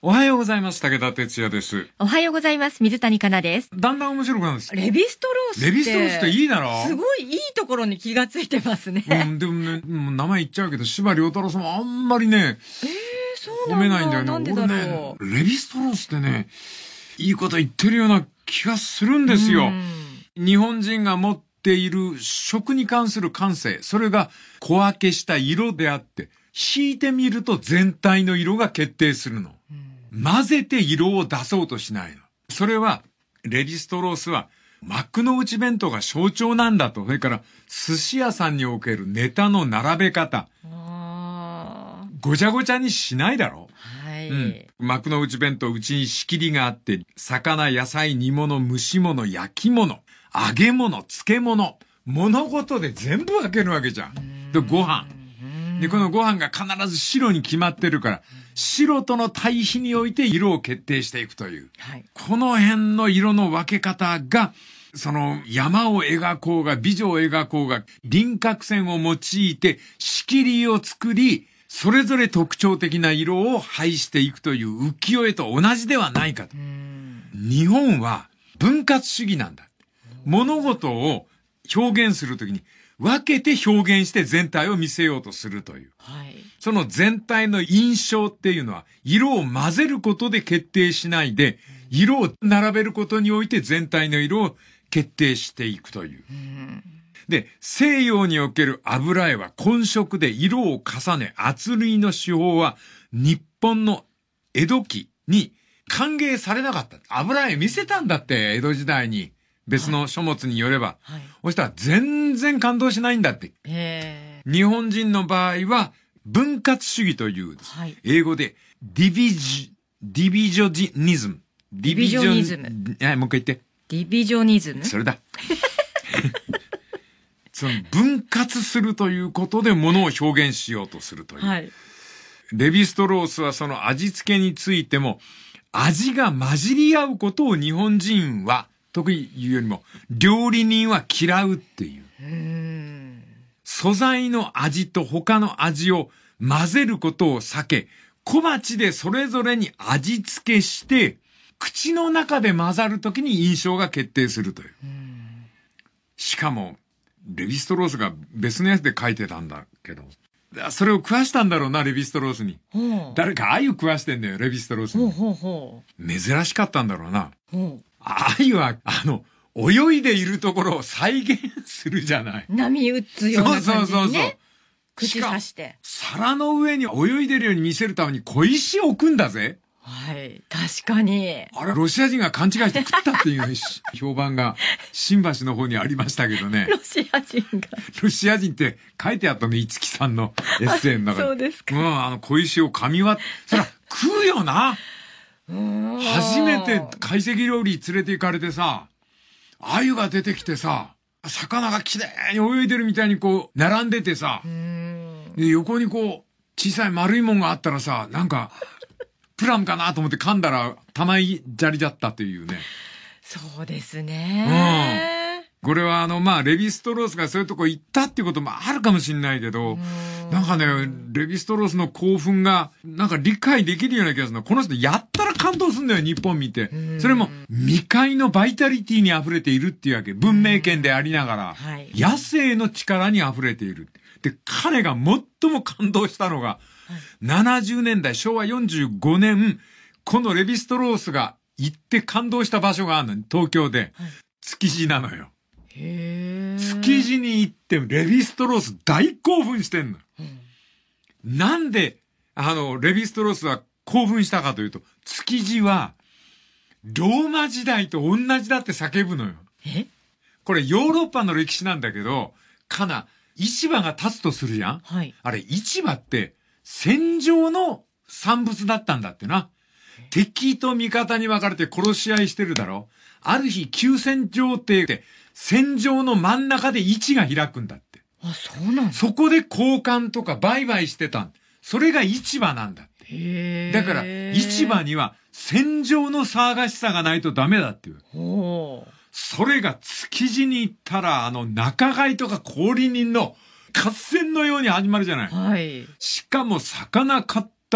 おはようございます。武田哲也です。 おはようございます。水谷香奈です。 だんだん面白くなるんです。 レヴィストロースって。 レヴィストロースっていいだろ。 すごいいいところに気がついてますね。 でもね、もう名前言っちゃうけど、司馬遼太郎さんもあんまりね、 そう褒めないんだよね。 なんでだろう。 俺ね、レヴィストロースってね、いいこと言ってるような気がするんですよ。日本人が持っている食に関する感性、それが小分けした色であって、引いてみると全体の色が決定するの。混ぜて色を出そうとしないの。それは、レヴィストロースは、幕の内弁当が象徴なんだと。それから、寿司屋さんにおけるネタの並べ方。ごちゃごちゃにしないだろ。 はい。 幕の内弁当、うちに仕切りがあって、魚、野菜、煮物、蒸し物、焼き物、揚げ物、漬物、物事で全部分けるわけじゃん。で、ご飯。で、このご飯が必ず白に決まってるから、白との対比において色を決定していくという。はい、この辺の色の分け方が、その山を描こうが美女を描こうが輪郭線を用いて仕切りを作り、それぞれ特徴的な色を配していくという浮世絵と同じではないかと。日本は分割主義なんだ。物事を表現するときに分けて表現して全体を見せようとするという。はい、その全体の印象っていうのは色を混ぜることで決定しないで、色を並べることにおいて全体の色を決定していくという。で、西洋における油絵は混色で色を重ね、圧類の手法は日本の江戸期に歓迎されなかった。油絵見せたんだって、江戸時代に。別の書物によれば。はい、そしたら全然感動しないんだって。日本人の場合は分割主義という、はい、英語でディビジョニズム。はい、もう一回言って。 ディビジョニズム？ それだ。その分割するということで物を表現しようとするという。はい、レヴィストロースはその味付けについても味が混じり合うことを日本人は特に言うよりも料理人は嫌うっていう。素材の味と他の味を混ぜることを避け、小鉢でそれぞれに味付けして、口の中で混ざるときに印象が決定するという。しかも、レヴィストロースが別のやつで書いてたんだけど、それを食わしたんだろうな、レヴィストロースに。誰か鮎食わしてんだよ、レヴィストロースに。珍しかったんだろうな。鮎は、泳いでいるところを再現するじゃない。 波打つような感じにね。そう。口刺して。 皿の上に泳いでるように見せるために小石を置くんだぜ。 はい。確かに。 あれ、ロシア人が勘違いして食ったっていう評判が新橋の方にありましたけどね。 ロシア人が。 ロシア人って書いてあったね、五木さんのエッセイの中で。 そうですか。 小石を噛み割って、そら、食うよな。初めて懐石料理連れて行かれてさ、鮎が出てきてさ、魚がきれいに泳いでるみたいにこう、並んでてさ、で横にこう、小さい丸いもんがあったらさ、なんか、プラムかなと思って噛んだら、玉井砂利だったというね。 そうですね。 これはレヴィストロースがそういうとこ行ったっていうこともあるかもしれないけど、なんかね、レヴィストロースの興奮が、なんか理解できるような気がするの。この人やったら感動するんだよ、日本見て。それも、未開のバイタリティに溢れているっていうわけ。文明圏でありながら、野生の力に溢れている。で、彼が最も感動したのが、70年代、昭和45年、このレヴィストロースが行って感動した場所があるの、東京で。築地なのよ。築地に行ってレヴィストロース大興奮してんの。なんで、レヴィストロースは興奮したかというと、築地は、ローマ時代と同じだって叫ぶのよ。これヨーロッパの歴史なんだけど、市場が立つとするじゃん、はい、あれ、市場って、戦場の産物だったんだってな。敵と味方に分かれて殺し合いしてるだろ。ある日、休戦状態で、戦場の真ん中で市が開くんだって。 そうなんだ。 そこで交換とか売買してた。それが市場なんだって。だから、市場には戦場の騒がしさがないとダメだっていう。それが築地に行ったら、仲買とか小売人の合戦のように始まるじゃない。はい。しかも魚買った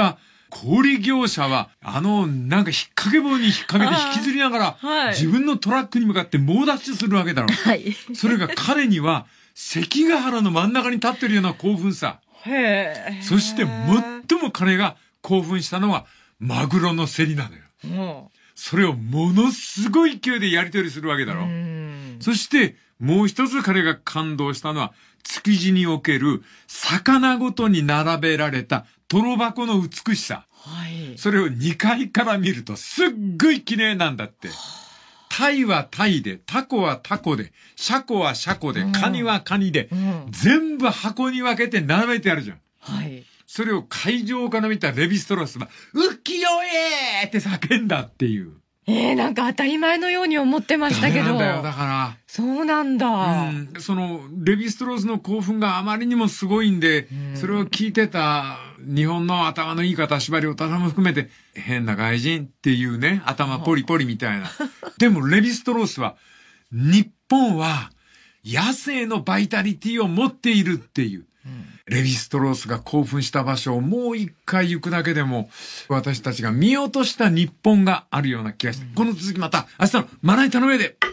小売業者は、なんか引っ掛け棒に引っ掛けて引きずりながら、 はい、 自分のトラックに向かって猛ダッシュするわけだろ。 はい。 それが彼には、関ヶ原の真ん中に立ってるような興奮さ。 へー。 そして最も彼が興奮したのは、マグロの競りなのよ。それをものすごい勢いでやり取りするわけだろ。そして、もう一つ彼が感動したのは、築地における魚ごとに並べられたトロ箱の美しさ。 はい。 それを2階から見るとすっごい綺麗なんだって。鯛は鯛で、タコはタコで、シャコはシャコで、カニはカニで、全部箱に分けて並べてあるじゃん。 はい。 それを会場から見たレヴィストロースは、浮世絵って叫んだっていう。 なんか当たり前のように思ってましたけど。 なんだよ、だから。 そうなんだ。 その、レヴィストロースの興奮があまりにもすごいんで、それを聞いてた日本の頭のいい方、司馬太郎も含めて、変な外人っていうね、頭ポリポリみたいな。でも、レヴィストロースは、日本は野生のバイタリティを持っているっていう。レヴィストロースが興奮した場所をもう一回行くだけでも、私たちが見落とした日本があるような気がして、この続きまた明日のまな板の上で。